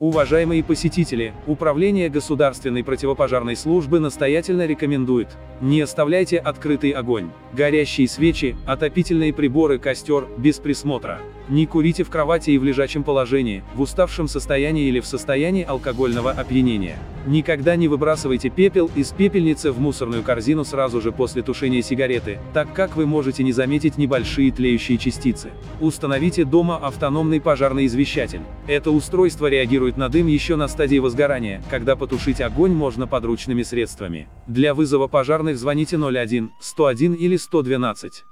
Уважаемые посетители, Управление Государственной противопожарной службы настоятельно рекомендует: не оставляйте открытый огонь, горящие свечи, отопительные приборы, костер, без присмотра. Не курите в кровати и в лежачем положении, в уставшем состоянии или в состоянии алкогольного опьянения. Никогда не выбрасывайте пепел из пепельницы в мусорную корзину сразу же после тушения сигареты, так как вы можете не заметить небольшие тлеющие частицы. Установите дома автономный пожарный извещатель. Это устройство реагирует на дым еще на стадии возгорания, когда потушить огонь можно подручными средствами. Для вызова пожарных звоните 01 101 или 112.